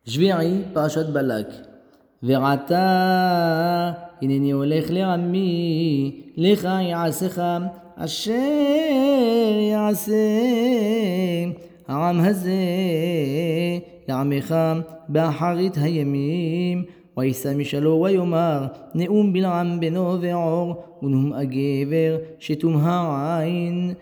שביעי, פרשת בלק. ועתה הנני הולך לעמי, לך יעשך אשר יעשה העם הזה לעמך באחרית הימים. וישא משלו ויאמר נאום בלעם בנו ועור ונאום הגבר שתום העין.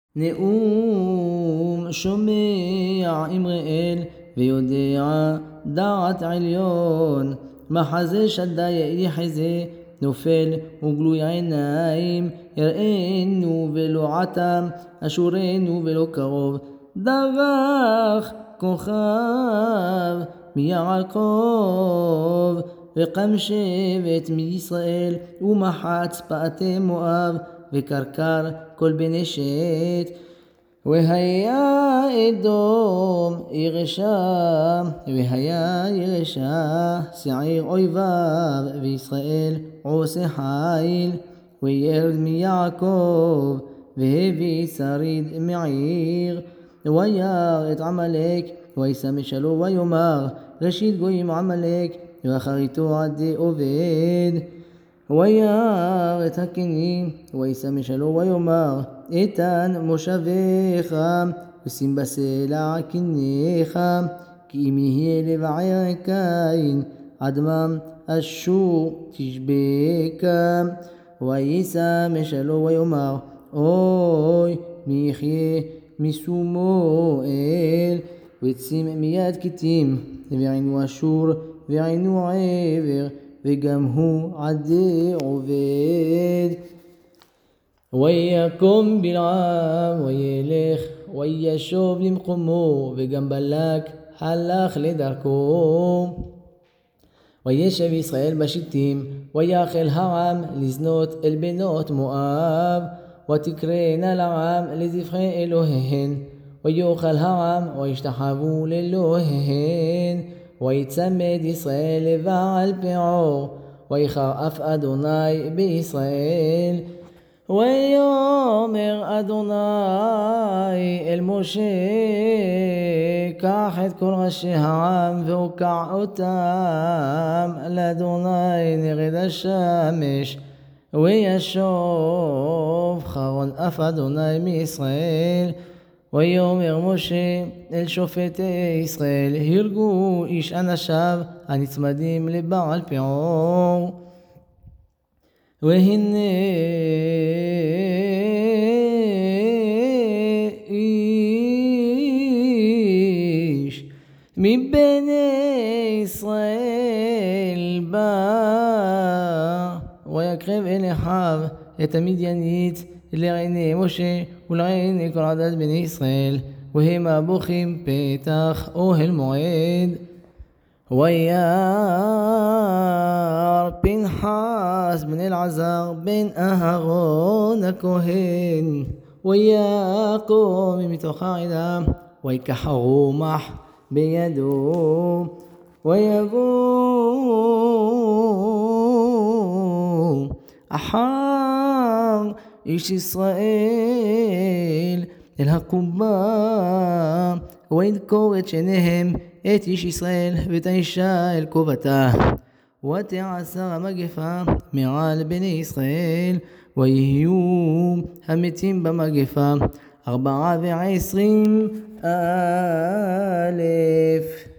נאום שומע אמראל ויודע דעת עליון. מחזה שדי יחזה נופל וגלוי עיניים. יראינו ולא עתם אשורנו ולא קרוב. דרך כוכב מיעקב וקם שבט מישראל ומחץ פאתי מואב וקרקר כל בני שת. והיה אדום ירשה והיה ירשה שעיר אויביו וישראל עושה חיל. וירד מיעקב והביא שריד מעיר וירא את עמלק. וישא משלו ויאמר ראשית גויים עמלק ואחריתו עדי עובד. וירא את הקנים וישא משלו ויאמר איתן מושבך ושים בסלע קניך כי אם יהיה לבער קין עדמם אשור תשבקה. וישא משלו ויאמר אוי מי יחיה מסומואל. ויצים מיד כתים ועינו אשור ועינו עבר וגם הוא עדי עובד. ויקום בלעם וילך וישוב למקומו וגם בלק הלך לדרכו. וישב ישראל בשיטים ויחל העם לזנות אל בנות מואב ותקראנה לעם לזבחי אלוהיהן. ויאכל העם וישתחוו לאלוהיהן. ויצמד ישראל לבעל פעור ויחר אף אדוני בישראל. ויאמר אדוני אל משה קח את כל ראשי העם והוקע אותם לאדוני נרד השמש. וישוב חרון אף אדוני מישראל. ויאמר משה אל שופטי ישראל הרגו איש אנשיו הנצמדים לבעל פעור. והנה איש מבני ישראל בא ויקרב אל אחיו את המדיינית לעיני משה ולעיני כל עדת בני ישראל והם בוכים פתח אוהל מועד. וירא פנחס בן אלעזר בן אהרון הכהן ויקום מתוך העדה ויקח רומח בידו ויבוא אחר איש ישראל אל הקומה וידקור את שניהם את איש ישראל ואת האישה אל קובתה. ותעשר המגפה מעל בני ישראל ויהיו המתים במגפה 24,000.